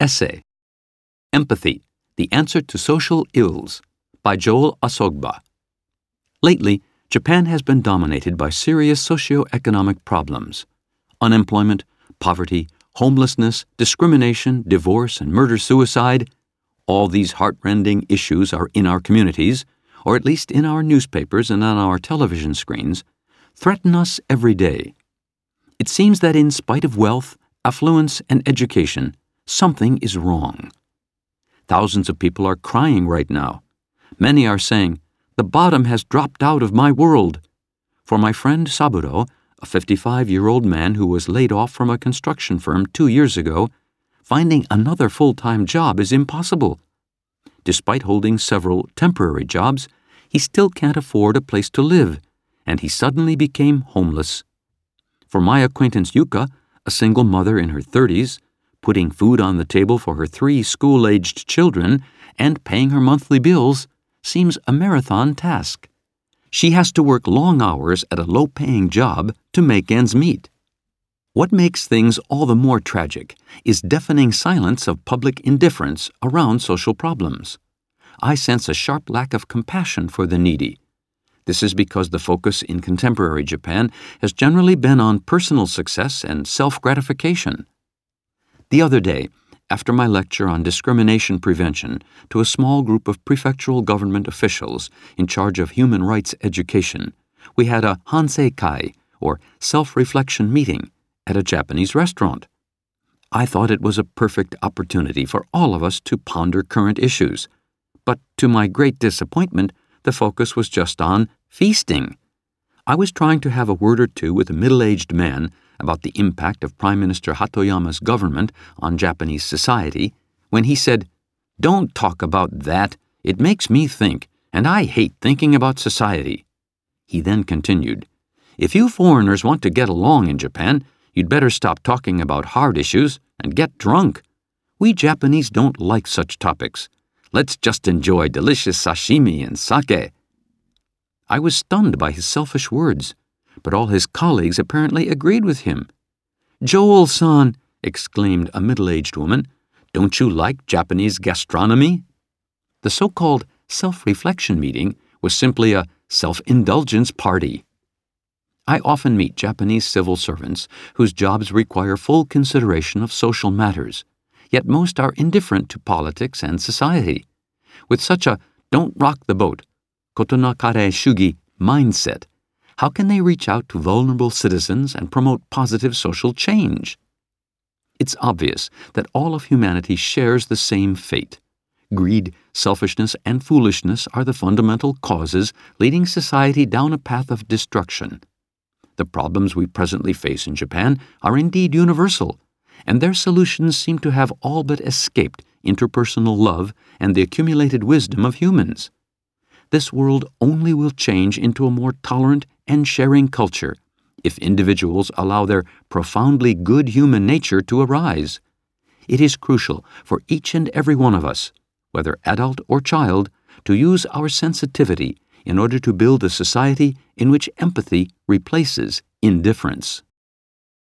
Essay, Empathy, The Answer to Social Ills, by Joel Asogba. Lately, Japan has been dominated by serious socio-economic problems. Unemployment, poverty, homelessness, discrimination, divorce, and murder-suicide. All these heart-rending issues are in our communities, or at least in our newspapers and on our television screens, threaten us every day. It seems that in spite of wealth, affluence, and education, something is wrong. Thousands of people are crying right now. Many are saying, "The bottom has dropped out of my world." For my friend Saburo, a 55-year-old man who was laid off from a construction firm 2 years ago, finding another full-time job is impossible. Despite holding several temporary jobs, he still can't afford a place to live, and he suddenly became homeless. For my acquaintance Yuka, a single mother in her 30s, putting food on the table for her 3 school-aged children and paying her monthly bills seems a marathon task. She has to work long hours at a low-paying job to make ends meet. What makes things all the more tragic is deafening silence of public indifference around social problems. I sense a sharp lack of compassion for the needy. This is because the focus in contemporary Japan has generally been on personal success and self-gratification. The other day, after my lecture on discrimination prevention to a small group of prefectural government officials in charge of human rights education, we had a Hanseikai, or self-reflection meeting, at a Japanese restaurant. I thought it was a perfect opportunity for all of us to ponder current issues, but to my great disappointment, the focus was just on feasting. I was trying to have a word or two with a middle-aged man about the impact of Prime Minister Hatoyama's government on Japanese society, when he said, "Don't talk about that. It makes me think, and I hate thinking about society." He then continued, "If you foreigners want to get along in Japan, you'd better stop talking about hard issues and get drunk. We Japanese don't like such topics. Let's just enjoy delicious sashimi and sake." I was stunned by his selfish words, but all his colleagues apparently agreed with him. "Joel-san," exclaimed a middle-aged woman, "don't you like Japanese gastronomy?" The so-called self-reflection meeting was simply a self-indulgence party. I often meet Japanese civil servants whose jobs require full consideration of social matters, yet most are indifferent to politics and society. With such a "don't rock the boat," kotonakare shugi mindset, how can they reach out to vulnerable citizens and promote positive social change? It's obvious that all of humanity shares the same fate. Greed, selfishness, and foolishness are the fundamental causes leading society down a path of destruction. The problems we presently face in Japan are indeed universal, and their solutions seem to have all but escaped interpersonal love and the accumulated wisdom of humans. This world only will change into a more tolerant and sharing culture if individuals allow their profoundly good human nature to arise. It is crucial for each and every one of us, whether adult or child, to use our sensitivity in order to build a society in which empathy replaces indifference.